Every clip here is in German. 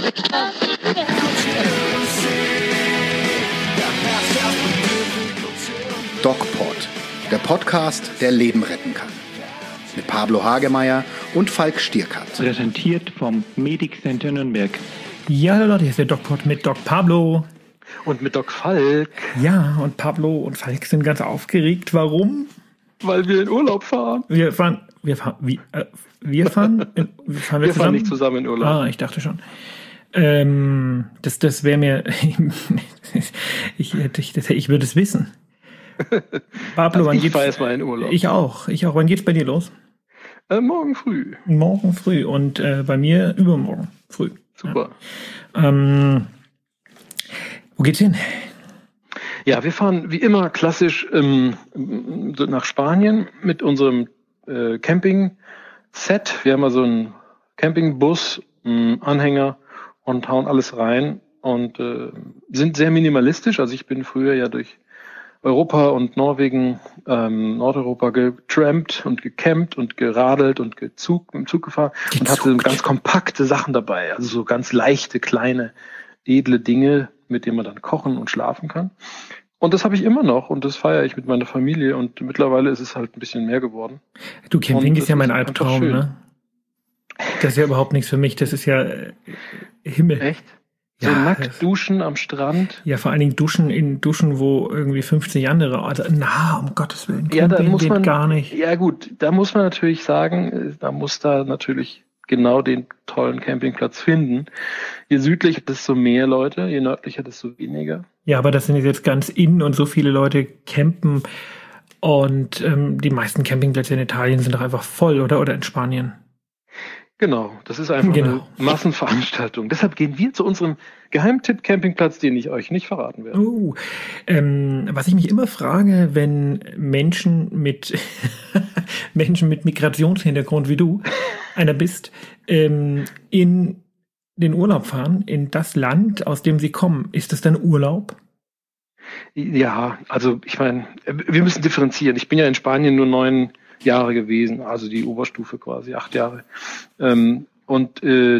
DocPod, der Podcast, der Leben retten kann. Mit Pablo Hagemeyer und Falk Stierkat. Präsentiert vom Medic Center Nürnberg. Ja, hallo Leute, hier ist der DocPod mit Doc Pablo. Und mit Doc Falk. Ja, und Pablo und Falk sind ganz aufgeregt. Warum? Weil wir in Urlaub fahren. Wir fahren nicht zusammen in Urlaub. Ah, ich dachte schon. Das wäre mir, ich würde es wissen. Pablo, also ich fahre erstmal in Urlaub. Ich auch. Wann geht's bei dir los? Morgen früh. Morgen früh und bei mir übermorgen früh. Super. Ja. Wo geht's hin? Ja, wir fahren wie immer klassisch nach Spanien mit unserem Camping-Set. Wir haben also einen Campingbus, einen Anhänger und hauen alles rein und sind sehr minimalistisch. Also ich bin früher ja durch Europa und Norwegen, Nordeuropa getrampt und gecampt und geradelt und mit dem Zug gefahren und hatte ganz kompakte Sachen dabei. Also so ganz leichte, kleine, edle Dinge, mit denen man dann kochen und schlafen kann. Und das habe ich immer noch und das feiere ich mit meiner Familie und mittlerweile ist es halt ein bisschen mehr geworden. Du, Camping ist ja mein Albtraum, ne? Das ist ja überhaupt nichts für mich, das ist ja Himmel. Echt? So ja, nackt duschen am Strand? Ja, vor allen Dingen Duschen, wo irgendwie 50 andere, also um Gottes Willen, ja, da muss man gar nicht. Ja gut, da muss man natürlich sagen, da muss da natürlich genau den tollen Campingplatz finden. Je südlicher, desto mehr Leute, je nördlicher, desto weniger. Ja, aber das sind jetzt ganz innen und so viele Leute campen und die meisten Campingplätze in Italien sind doch einfach voll, oder in Spanien. Genau, das ist einfach eine Massenveranstaltung. Deshalb gehen wir zu unserem Geheimtipp-Campingplatz, den ich euch nicht verraten werde. Was ich mich immer frage, wenn Menschen mit Migrationshintergrund wie du einer bist, in den Urlaub fahren, in das Land, aus dem sie kommen, ist das dann Urlaub? Ja, also ich meine, wir müssen differenzieren. Ich bin ja in Spanien nur 9 Jahre gewesen, also die Oberstufe quasi, 8 Jahre. Und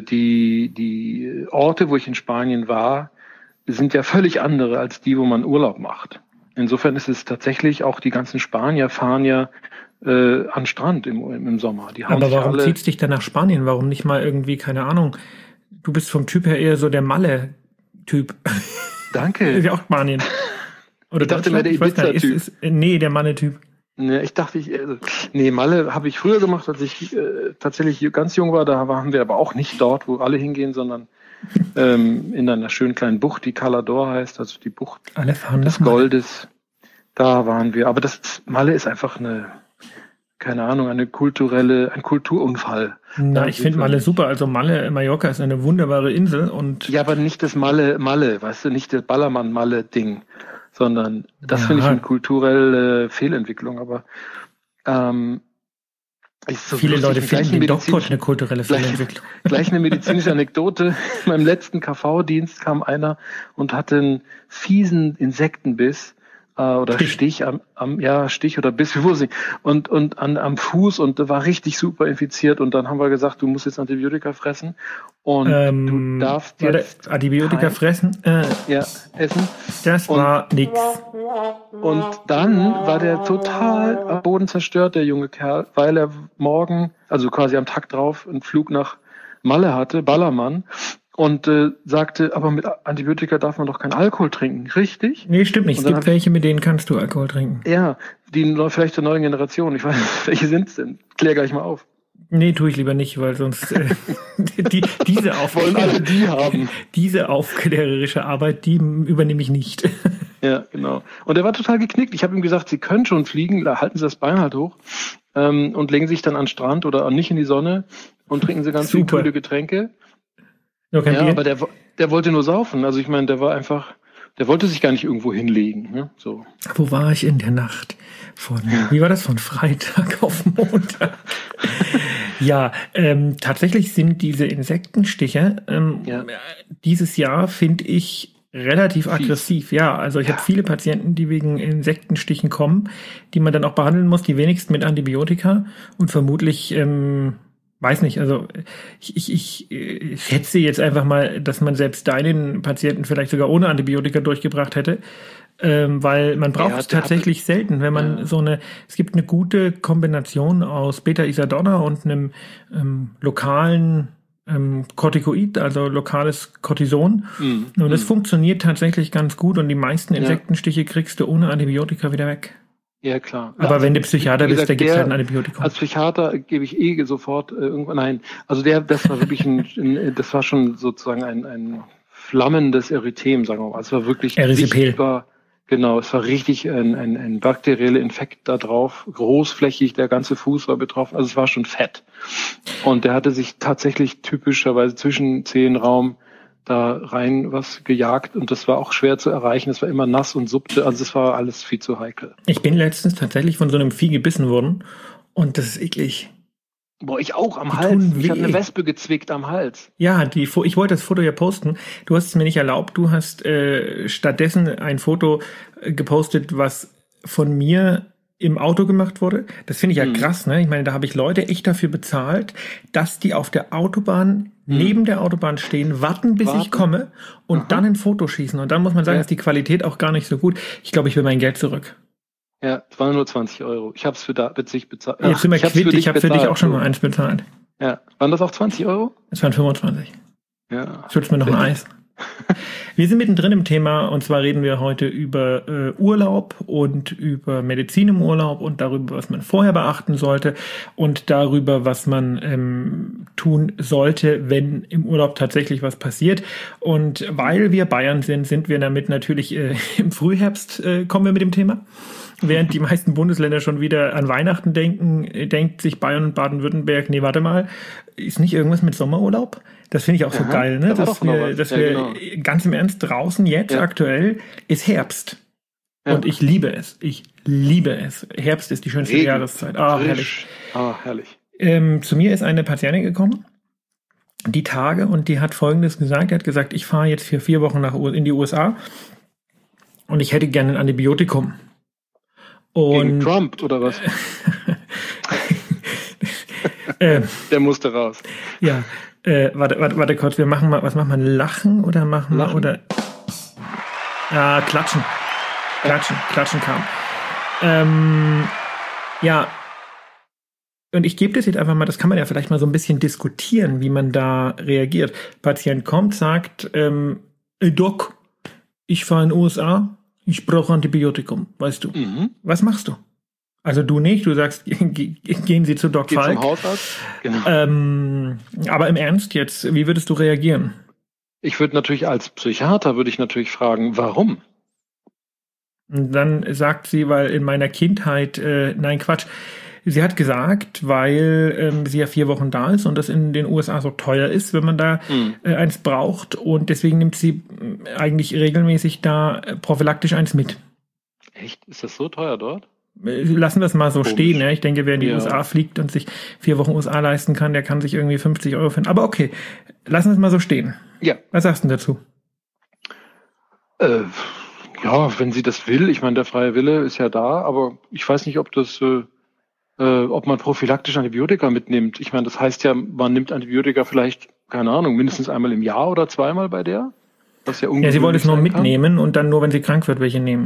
die Orte, wo ich in Spanien war, sind ja völlig andere als die, wo man Urlaub macht. Insofern ist es tatsächlich, auch die ganzen Spanier fahren ja an Strand im Sommer. Aber warum zieht es dich dann nach Spanien? Warum nicht mal irgendwie, keine Ahnung, du bist vom Typ her eher so der Malle-Typ. Danke. Ist ja auch Spanien. Oder ich dachte immer der Ibiza-Typ. Nee, der Malle-Typ. Ja, ich dachte, Malle habe ich früher gemacht, als ich tatsächlich ganz jung war. Da waren wir aber auch nicht dort, wo alle hingehen, sondern in einer schönen kleinen Bucht, die Cala d'Or heißt, also die Bucht des Goldes. Da waren wir. Aber Malle ist einfach ein Kulturunfall. Na, ich finde Malle super. Also Mallorca ist eine wunderbare Insel und. Ja, aber nicht das Malle, weißt du, nicht das Ballermann-Malle-Ding. Sondern das finde ich eine kulturelle Fehlentwicklung, aber ist so viele lustig. Leute finden den DocPod eine kulturelle Fehlentwicklung. Gleich eine medizinische Anekdote. In meinem letzten KV-Dienst kam einer und hatte einen fiesen Insektenbiss oder Stich Stich oder Biss, wie wusste ich, und am Fuß und war richtig super infiziert und dann haben wir gesagt, du musst jetzt Antibiotika fressen und du darfst jetzt Antibiotika fressen? Essen. Das war nix. Und dann war der total am Boden zerstört, der junge Kerl, weil er morgen, also quasi am Tag drauf, einen Flug nach Malle hatte, Ballermann, und sagte, aber mit Antibiotika darf man doch keinen Alkohol trinken, richtig? Nee, stimmt nicht. Es gibt welche, mit denen kannst du Alkohol trinken. Ja, vielleicht der neuen Generation. Ich weiß nicht, welche sind es denn? Klär gleich mal auf. Nee, tue ich lieber nicht, weil sonst wollen alle die haben. Diese aufklärerische Arbeit, die übernehme ich nicht. Ja, genau. Und er war total geknickt. Ich habe ihm gesagt, Sie können schon fliegen, da halten Sie das Bein halt hoch und legen sich dann an den Strand oder nicht in die Sonne und trinken Sie ganz viele kühle Getränke. Ja, aber der wollte nur saufen. Also ich meine, der wollte sich gar nicht irgendwo hinlegen. Ne? So. Wo war ich in der Nacht? Wie war das, von Freitag auf Montag? Ja, tatsächlich sind diese Insektenstiche dieses Jahr, finde ich, relativ aggressiv. Ja, also ich habe viele Patienten, die wegen Insektenstichen kommen, die man dann auch behandeln muss, die wenigsten mit Antibiotika und vermutlich weiß nicht, also ich schätze jetzt einfach mal, dass man selbst deinen Patienten vielleicht sogar ohne Antibiotika durchgebracht hätte, weil man braucht es tatsächlich selten, wenn man es gibt eine gute Kombination aus Beta-Isadonna und einem lokalen Corticoid, also lokales Cortison. Und das funktioniert tatsächlich ganz gut und die meisten Insektenstiche kriegst du ohne Antibiotika wieder weg. Ja, klar. Aber wenn du Psychiater bist, da gibt es halt ein Antibiotikum. Als Psychiater gebe ich sofort irgendwann, nein, also das war wirklich das war schon sozusagen ein flammendes Erythem, sagen wir mal. Es war wirklich sichtbar. Genau, es war richtig ein bakterieller Infekt da drauf, großflächig, der ganze Fuß war betroffen, also es war schon fett. Und der hatte sich tatsächlich typischerweise zwischen Zehenraum da rein was gejagt und das war auch schwer zu erreichen, es war immer nass und suppte, also es war alles viel zu heikel. Ich bin letztens tatsächlich von so einem Vieh gebissen worden und das ist eklig. Boah, ich auch am Hals. Ich habe eine Wespe gezwickt am Hals. Ja, ich wollte das Foto ja posten. Du hast es mir nicht erlaubt. Du hast stattdessen ein Foto gepostet, was von mir im Auto gemacht wurde. Das finde ich ja krass, ne? Ich meine, da habe ich Leute echt dafür bezahlt, dass die auf der Autobahn, neben der Autobahn stehen, warten, bis ich komme und dann ein Foto schießen. Und dann muss man sagen, ist die Qualität auch gar nicht so gut. Ich glaube, ich will mein Geld zurück. Ja, es waren nur 20 Euro. Ich habe es für sich bezahlt. Jetzt sind wir quitt, ich habe für dich auch schon mal eins bezahlt. Ja, waren das auch 20 Euro? Es waren 25. Ja. Schützt mir noch ein Eis. Wir sind mittendrin im Thema und zwar reden wir heute über Urlaub und über Medizin im Urlaub und darüber, was man vorher beachten sollte und darüber, was man tun sollte, wenn im Urlaub tatsächlich was passiert. Und weil wir Bayern sind wir damit natürlich im Frühherbst kommen wir mit dem Thema. Während die meisten Bundesländer schon wieder an Weihnachten denken, denkt sich Bayern und Baden-Württemberg, nee, warte mal, ist nicht irgendwas mit Sommerurlaub? Das finde ich auch so geil, ne? Dass wir ganz im Ernst draußen jetzt aktuell ist Herbst. Ja. Und ich liebe es. Ich liebe es. Herbst ist die schönste Jahreszeit. Ah, herrlich. Ah, herrlich. Zu mir ist eine Patientin gekommen, die Tage, und die hat Folgendes gesagt. Die hat gesagt, ich fahre jetzt für 4 Wochen in die USA und ich hätte gerne ein Antibiotikum. Und gegen Trump, oder was? Der musste raus. Ja, warte kurz, wir machen mal, was machen wir? Lachen oder machen wir, oder? Klatschen. Klatschen kam. Ja, und ich gebe das jetzt einfach mal, das kann man ja vielleicht mal so ein bisschen diskutieren, wie man da reagiert. Patient kommt, sagt, Doc, ich fahre in den USA, ich brauche Antibiotikum, weißt du. Was machst du? Also du nicht, du sagst, gehen Sie zu Doc Falk. Zum Hausarzt. Genau. Aber im Ernst jetzt, wie würdest du reagieren? Ich würde natürlich als Psychiater fragen, warum? Und dann sagt sie, weil in meiner Kindheit, nein Quatsch, sie hat gesagt, weil sie ja 4 Wochen da ist und das in den USA so teuer ist, wenn man da eins braucht, und deswegen nimmt sie eigentlich regelmäßig da prophylaktisch eins mit. Echt? Ist das so teuer dort? Lassen wir es mal so stehen. Ne? Ich denke, wer in die USA fliegt und sich 4 Wochen USA leisten kann, der kann sich irgendwie 50 Euro finden. Aber okay, lassen wir es mal so stehen. Ja. Was sagst du dazu? Ja, wenn sie das will. Ich meine, der freie Wille ist ja da, aber ich weiß nicht, ob man prophylaktisch Antibiotika mitnimmt. Ich meine, das heißt ja, man nimmt Antibiotika vielleicht, keine Ahnung, mindestens einmal im Jahr oder zweimal bei der. Das ja, sie wollte es nur mitnehmen und dann nur, wenn sie krank wird, welche nehmen.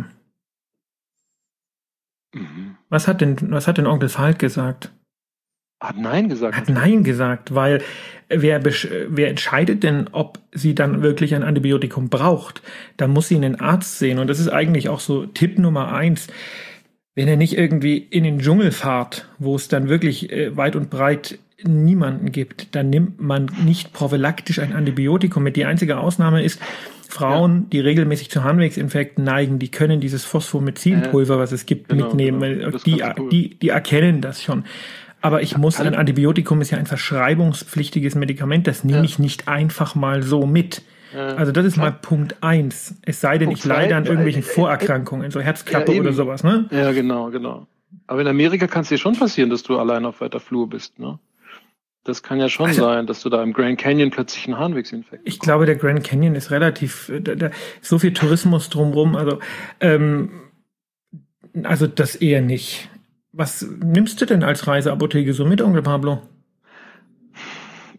Was hat denn Onkel Falk gesagt? Hat Nein gesagt. Hat Nein gesagt, weil wer entscheidet denn, ob sie dann wirklich ein Antibiotikum braucht? Da muss sie einen Arzt sehen. Und das ist eigentlich auch so Tipp Nummer 1. Wenn er nicht irgendwie in den Dschungel fahrt, wo es dann wirklich weit und breit niemanden gibt, dann nimmt man nicht prophylaktisch ein Antibiotikum mit. Die einzige Ausnahme ist, Frauen, die regelmäßig zu Harnwegsinfekten neigen, die können dieses Phosphomycinpulver, was es gibt, mitnehmen. Genau. Die erkennen das schon. Aber ein Antibiotikum ist ja ein verschreibungspflichtiges Medikament, das nehme ich nicht einfach mal so mit. Also das ist mal Punkt 1. Es sei denn, ich leide an irgendwelchen Vorerkrankungen, so Herzklappe oder sowas, ne? Ja, genau. Aber in Amerika kann es dir schon passieren, dass du allein auf weiter Flur bist, ne? Das kann ja schon sein, dass du da im Grand Canyon plötzlich einen Harnwegsinfekt bekommst. Ich glaube, der Grand Canyon ist relativ, so viel Tourismus drumherum, also das eher nicht. Was nimmst du denn als Reiseapotheke so mit, Onkel Pablo?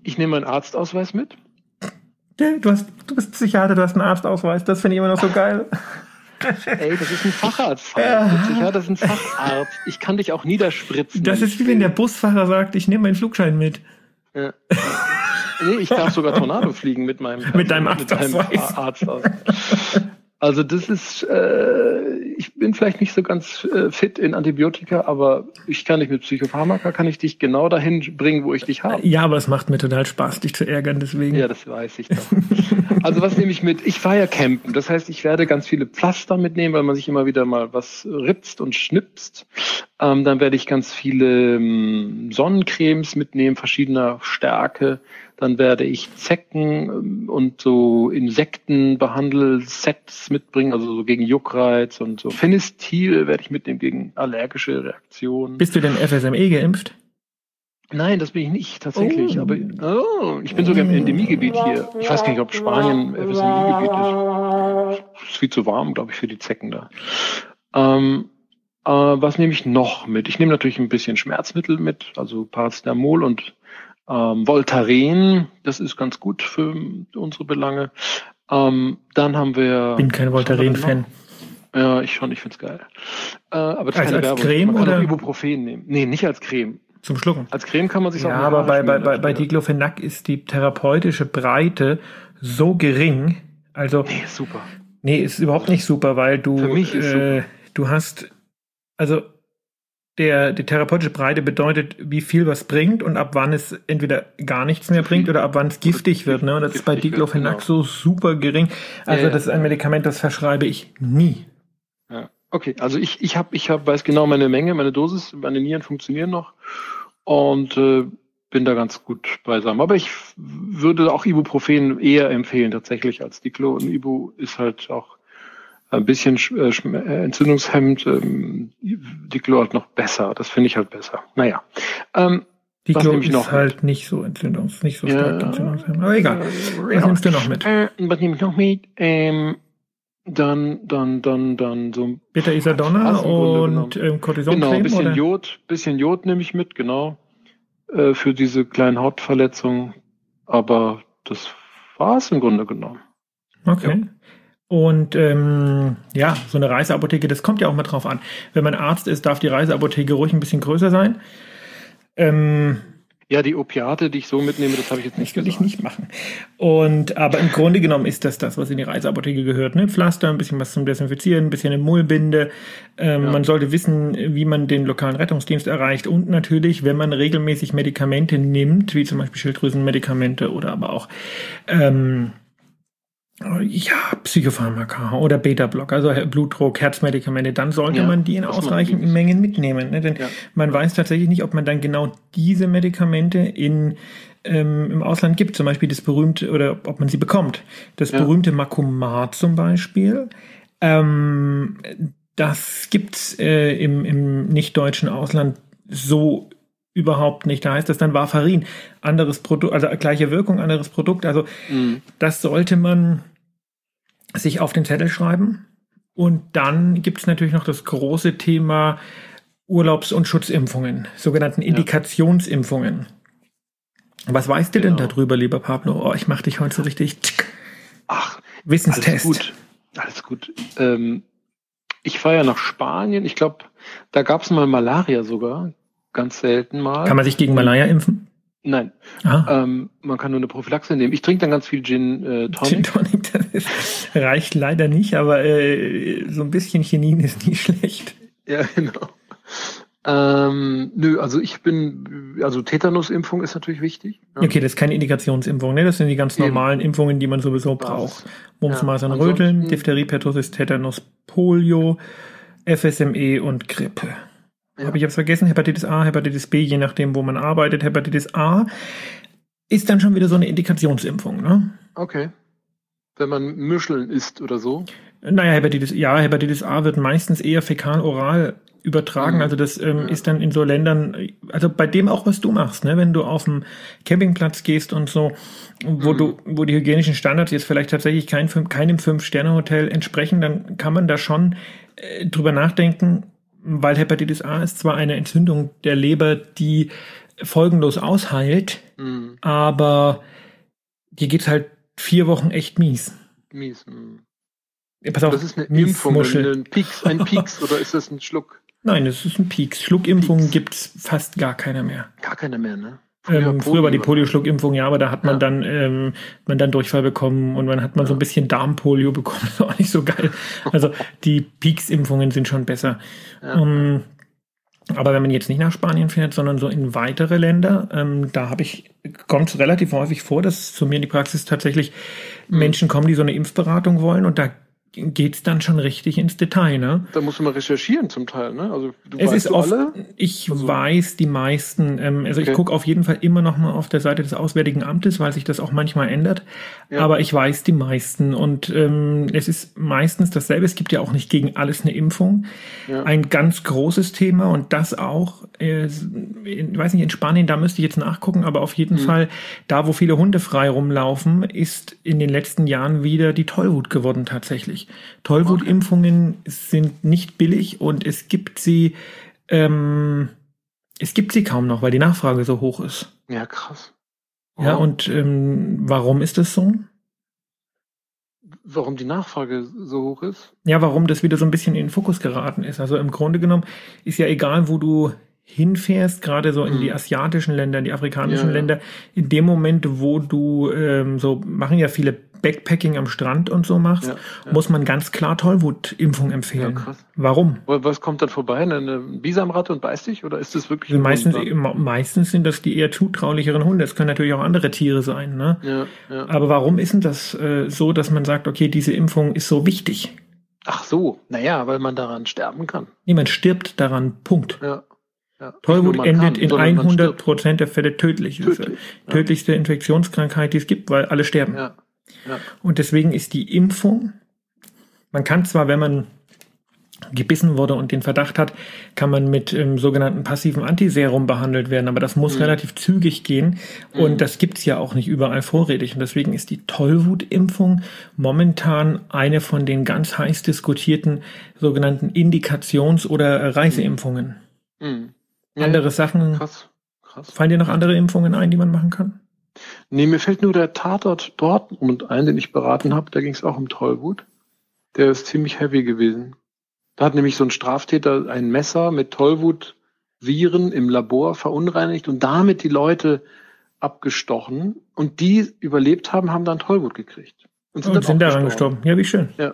Ich nehme meinen Arztausweis mit. Du bist Psychiater, du hast einen Arztausweis. Das finde ich immer noch so geil. Ey, das ist ein Facharzt. Der Psychiater ist ein Facharzt. Ich kann dich auch niederspritzen. Das ist wie wenn der Busfahrer sagt, ich nehme meinen Flugschein mit. Ja. Nee, ich darf sogar Tornado fliegen mit deinem Arztausweis. Also das ist, ich bin vielleicht nicht so ganz fit in Antibiotika, aber ich kann dich mit Psychopharmaka, kann ich dich genau dahin bringen, wo ich dich habe. Ja, aber es macht mir total Spaß, dich zu ärgern, deswegen. Ja, das weiß ich doch. Also was nehme ich mit? Ich fahre ja campen, das heißt, ich werde ganz viele Pflaster mitnehmen, weil man sich immer wieder mal was ritzt und schnipst. Dann werde ich ganz viele Sonnencremes mitnehmen, verschiedener Stärke. Dann werde ich Zecken und so Insektenbehandelsets mitbringen, also so gegen Juckreiz und so. Phenestil werde ich mitnehmen gegen allergische Reaktionen. Bist du denn FSME geimpft? Nein, das bin ich nicht, tatsächlich. Aber ich bin sogar im Endemiegebiet hier. Ich weiß gar nicht, ob Spanien FSME-Gebiet ist. Es ist viel zu warm, glaube ich, für die Zecken da. Was nehme ich noch mit? Ich nehme natürlich ein bisschen Schmerzmittel mit, also Paracetamol und Voltaren. Das ist ganz gut für unsere Belange. Dann haben wir... Bin kein Voltaren-Fan. Ja, ich finde es geil. Aber das ist keine Werbung. Creme man kann oder? auch Ibuprofen nehmen. Nee, nicht als Creme. Zum Schlucken. Als Creme kann man sich auch... Ja, aber bei Diclofenac ist die therapeutische Breite so gering. Also... Nee, ist super. Nee, ist überhaupt nicht super, weil du... Für mich ist super. Du hast... Also... Die therapeutische Breite bedeutet, wie viel was bringt und ab wann es entweder gar nichts mehr bringt oder ab wann es giftig wird. Ne? Und das ist bei Diclofenac so super gering. Also das ist ein Medikament, das verschreibe ich nie. Ja. Okay, also ich weiß genau meine Menge, meine Dosis, meine Nieren funktionieren noch und bin da ganz gut beisammen. Aber ich würde auch Ibuprofen eher empfehlen tatsächlich als Diclo. Und Ibu ist halt auch ein bisschen entzündungshemmend, Diclo halt noch besser. Das finde ich halt besser. Naja. Diclo ist noch halt nicht so stark entzündungshemmend. Aber egal. Was nimmst du noch mit? Was nehme ich noch mit? Dann so Beta-Isadonna und Cortisoncreme? Genau, bisschen Jod nehme ich mit, genau. Für diese kleinen Hautverletzungen. Aber das war's im Grunde genommen. Okay. Ja. Und so eine Reiseapotheke, das kommt ja auch mal drauf an. Wenn man Arzt ist, darf die Reiseapotheke ruhig ein bisschen größer sein. Ja, die Opiate, die ich so mitnehme, das habe ich jetzt nicht gesagt. Das will ich nicht machen. Aber im Grunde genommen ist das, was in die Reiseapotheke gehört. Ne? Pflaster, ein bisschen was zum Desinfizieren, ein bisschen eine Mullbinde. Man sollte wissen, wie man den lokalen Rettungsdienst erreicht. Und natürlich, wenn man regelmäßig Medikamente nimmt, wie zum Beispiel Schilddrüsenmedikamente oder aber auch Psychopharmaka oder Beta-Blocker, also Blutdruck, Herzmedikamente, dann sollte man die in ausreichenden Mengen mitnehmen. Ne? Denn man weiß tatsächlich nicht, ob man dann genau diese Medikamente im Ausland gibt. Zum Beispiel das berühmte, oder ob man sie bekommt. Das berühmte Macumat zum Beispiel. Das gibt's im nicht-deutschen Ausland so überhaupt nicht. Da heißt das dann Warfarin. Anderes Produkt, also gleiche Wirkung, anderes Produkt. Also das sollte man sich auf den Zettel schreiben. Und dann gibt es natürlich noch das große Thema Urlaubs- und Schutzimpfungen, sogenannten Indikationsimpfungen. Was weißt du denn darüber, lieber Pablo? Oh, ich mache dich heute so richtig... Ach, Wissenstest. Alles gut. Ich fahre ja nach Spanien. Ich glaube, da gab es mal Malaria sogar. Ganz selten mal. Kann man sich gegen Malaria impfen? Nein. Man kann nur eine Prophylaxe nehmen. Ich trinke dann ganz viel Gin Tonic. Gin Tonic, reicht leider nicht, aber so ein bisschen Chinin ist nie schlecht. Ja, genau. Also Tetanusimpfung ist natürlich wichtig. Ja. Okay, das ist keine Indikationsimpfung, ne? Das sind die ganz normalen Impfungen, die man sowieso braucht. Mumps, Masern, Röteln, Diphtherie, Pertussis, Tetanus, Polio, FSME und Grippe. Aber ich habe es vergessen, Hepatitis A, Hepatitis B, je nachdem, wo man arbeitet. Hepatitis A ist dann schon wieder so eine Indikationsimpfung, ne? Okay. Wenn man Muscheln isst oder so? Naja, Hepatitis A wird meistens eher fäkal-oral übertragen. Also das ist dann in so Ländern, also bei dem auch, was du machst, ne? Wenn du auf dem Campingplatz gehst und so, wo die hygienischen Standards jetzt vielleicht tatsächlich keinem 5-Sterne-Hotel entsprechen, dann kann man da schon drüber nachdenken, weil Hepatitis A ist zwar eine Entzündung der Leber, die folgenlos ausheilt, aber dir geht's halt 4 Wochen echt mies. Ja, pass auf, das ist eine Impfung, ein Pieks oder ist das ein Schluck? Nein, das ist ein Pieks. Schluckimpfungen gibt's fast gar keine mehr. Gar keine mehr, ne? Früher war die Polio-Schluckimpfung, ja, aber da hat man dann Durchfall bekommen und man hat so ein bisschen Darmpolio bekommen. Das ist auch nicht so geil. Also die Pieks-Impfungen sind schon besser. Ja. Aber wenn man jetzt nicht nach Spanien fährt, sondern so in weitere Länder, da kommt es relativ häufig vor, dass zu mir in die Praxis tatsächlich Menschen kommen, die so eine Impfberatung wollen und da geht's dann schon richtig ins Detail, ne? Da musst du mal recherchieren zum Teil, ne? Also ich weiß die meisten, ich gucke auf jeden Fall immer noch mal auf der Seite des Auswärtigen Amtes, weil sich das auch manchmal ändert, aber ich weiß die meisten und es ist meistens dasselbe, es gibt ja auch nicht gegen alles eine Impfung. Ja. Ein ganz großes Thema und das auch, ich weiß nicht, in Spanien, da müsste ich jetzt nachgucken, aber auf jeden Fall, da wo viele Hunde frei rumlaufen, ist in den letzten Jahren wieder die Tollwut geworden tatsächlich. Tollwutimpfungen sind nicht billig und es gibt sie kaum noch, weil die Nachfrage so hoch ist. Ja, krass. Wow. Ja, und warum ist das so? Warum die Nachfrage so hoch ist? Ja, warum das wieder so ein bisschen in den Fokus geraten ist. Also im Grunde genommen ist ja egal, wo du hinfährst, gerade so in die asiatischen Länder, in die afrikanischen Länder, in dem Moment, wo du so machen ja viele Backpacking am Strand und so machst, muss man ganz klar Tollwutimpfung empfehlen. Ja, krass. Warum? Was kommt dann vorbei? Eine Bisamratte und beißt dich? Oder ist das wirklich meistens sind das die eher zutraulicheren Hunde. Es können natürlich auch andere Tiere sein. Ne? Ja. Aber warum ist denn das so, dass man sagt, okay, diese Impfung ist so wichtig? Ach so, naja, weil man daran sterben kann. Nee, man stirbt daran, Punkt. Ja. Tollwut endet in 100% der Fälle tödlich. Das ist die tödlichste Infektionskrankheit, die es gibt, weil alle sterben. Ja. Und deswegen ist die Impfung, man kann zwar, wenn man gebissen wurde und den Verdacht hat, kann man mit sogenannten passiven Antiserum behandelt werden, aber das muss relativ zügig gehen und das gibt's ja auch nicht überall vorrätig und deswegen ist die Tollwutimpfung momentan eine von den ganz heiß diskutierten sogenannten Indikations- oder Reiseimpfungen. Andere Sachen. Krass. Fallen dir noch andere Impfungen ein, die man machen kann? Nee, mir fällt nur der Tatort Dortmund ein, den ich beraten habe. Da ging es auch um Tollwut. Der ist ziemlich heavy gewesen. Da hat nämlich so ein Straftäter ein Messer mit Tollwut-Viren im Labor verunreinigt und damit die Leute abgestochen. Und die überlebt haben, haben dann Tollwut gekriegt. Und sind daran gestorben. Ja, wie schön. Ja.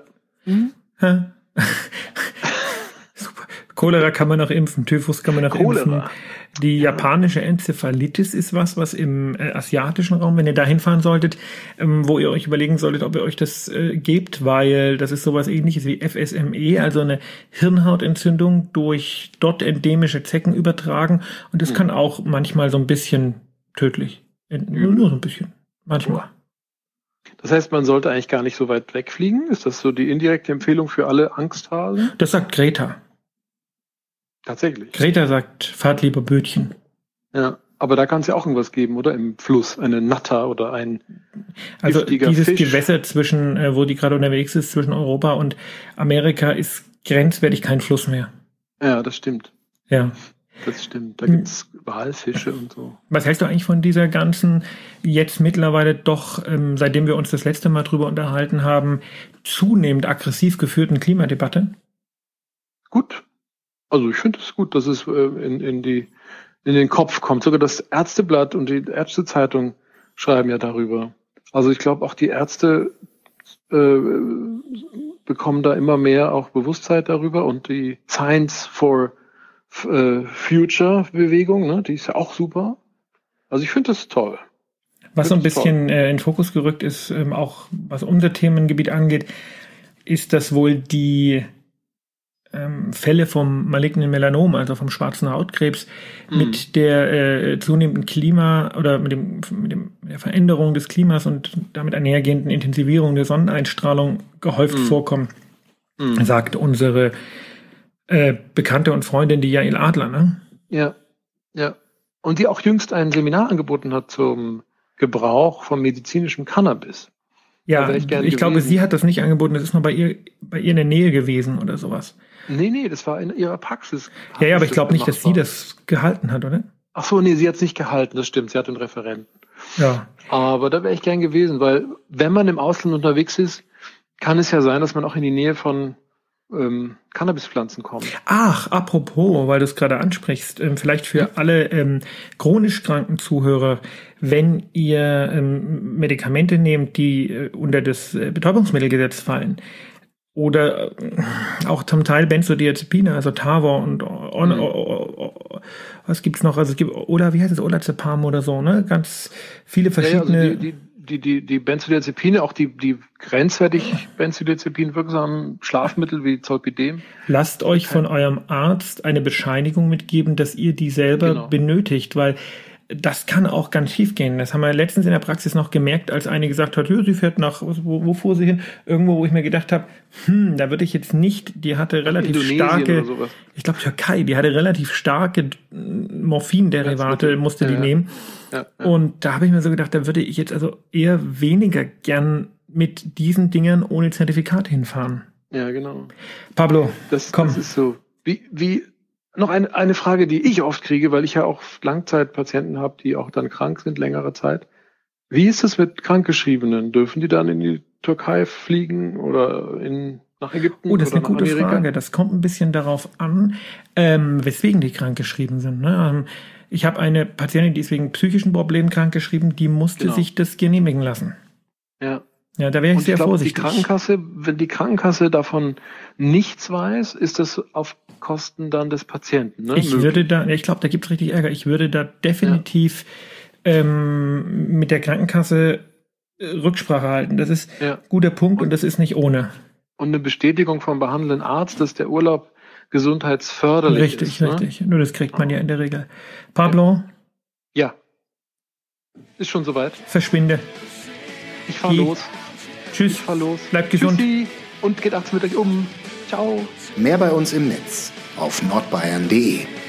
Super. Cholera kann man noch impfen, Typhus kann man noch impfen. Die japanische Enzephalitis ist was im asiatischen Raum, wenn ihr da hinfahren solltet, wo ihr euch überlegen solltet, ob ihr euch das gebt, weil das ist sowas ähnliches wie FSME, also eine Hirnhautentzündung durch dort endemische Zecken übertragen und das kann auch manchmal so ein bisschen tödlich enden, nur so ein bisschen, manchmal. Das heißt, man sollte eigentlich gar nicht so weit wegfliegen? Ist das so die indirekte Empfehlung für alle Angsthasen? Das sagt Greta. Tatsächlich. Greta sagt, fahrt lieber Bötchen. Ja, aber da kann es ja auch irgendwas geben, oder? Im Fluss, eine Natter oder ein giftiger Fisch. Also dieses Gewässer zwischen, wo die gerade unterwegs ist, zwischen Europa und Amerika, ist grenzwertig kein Fluss mehr. Ja, das stimmt. Ja. Das stimmt. Da gibt's Walfische und so. Was hältst du eigentlich von dieser ganzen, jetzt mittlerweile doch, seitdem wir uns das letzte Mal drüber unterhalten haben, zunehmend aggressiv geführten Klimadebatte? Gut. Also ich finde es gut, dass es in den Kopf kommt. Sogar das Ärzteblatt und die Ärztezeitung schreiben ja darüber. Also ich glaube auch die Ärzte bekommen da immer mehr auch Bewusstsein darüber und die Science for Future Bewegung, ne, die ist ja auch super. Also ich finde das toll. Was so ein bisschen in den Fokus gerückt ist, auch was unser Themengebiet angeht, ist, dass wohl die Fälle vom malignen Melanom, also vom schwarzen Hautkrebs, mit der zunehmenden Klima oder mit der Veränderung des Klimas und damit einhergehenden Intensivierung der Sonneneinstrahlung gehäuft vorkommen, sagt unsere Bekannte und Freundin, die Jael Adler, ne? Ja. Und die auch jüngst ein Seminar angeboten hat zum Gebrauch von medizinischem Cannabis. Ja, ich glaube, sie hat das nicht angeboten, das ist nur bei ihr in der Nähe gewesen oder sowas. Nee, das war in ihrer Praxis. Ja, aber ich glaube nicht, dass sie das gehalten hat, oder? Ach so, nee, sie hat es nicht gehalten, das stimmt, sie hat den Referenten. Ja. Aber da wäre ich gern gewesen, weil wenn man im Ausland unterwegs ist, kann es ja sein, dass man auch in die Nähe von Cannabispflanzen kommt. Ach, apropos, weil du es gerade ansprichst, vielleicht für alle chronisch kranken Zuhörer, wenn ihr Medikamente nehmt, die unter das Betäubungsmittelgesetz fallen, oder auch zum Teil Benzodiazepine, also Tavor und was gibt's noch? Also es gibt, oder wie heißt es, Olazepam oder so, ne? Ganz viele verschiedene. Ja, also die Benzodiazepine, auch die grenzwertig Benzodiazepin wirksamen Schlafmittel wie Zolpidem. Lasst euch von eurem Arzt eine Bescheinigung mitgeben, dass ihr die selber benötigt, weil das kann auch ganz schief gehen. Das haben wir letztens in der Praxis noch gemerkt, als eine gesagt hat, sie fährt nach, wo fuhr sie hin? Irgendwo, wo ich mir gedacht habe, da würde ich jetzt nicht, die hatte relativ starke, ich glaube Türkei, die hatte relativ starke Morphinderivate, musste die nehmen. Ja. Und da habe ich mir so gedacht, da würde ich jetzt also eher weniger gern mit diesen Dingern ohne Zertifikat hinfahren. Ja, genau. Pablo, komm. Das ist so. Wie noch eine Frage, die ich oft kriege, weil ich ja auch Langzeitpatienten habe, die auch dann krank sind, längere Zeit. Wie ist es mit Krankgeschriebenen? Dürfen die dann in die Türkei fliegen oder nach Ägypten? Oh, das ist oder eine gute Frage. Das kommt ein bisschen darauf an, weswegen die krankgeschrieben sind. Ne? Ich habe eine Patientin, die ist wegen psychischen Problemen krankgeschrieben, die musste sich das genehmigen lassen. Ja. Ja, da wäre ich sehr vorsichtig. Die Krankenkasse, wenn die Krankenkasse davon nichts weiß, ist das auf Kosten dann des Patienten. Ne? Ich glaube, da gibt es richtig Ärger. Ich würde da definitiv mit der Krankenkasse Rücksprache halten. Das ist ein guter Punkt und das ist nicht ohne. Und eine Bestätigung vom behandelnden Arzt, dass der Urlaub gesundheitsförderlich ist. Richtig. Nur das kriegt man ja in der Regel. Pablo? Ja. Ist schon soweit. Verschwinde. Ich fahr los. Tschüss. Ich fahr los. Bleibt gesund. Tschüssi. Und geht abends mit euch um. Ciao. Mehr bei uns im Netz auf nordbayern.de.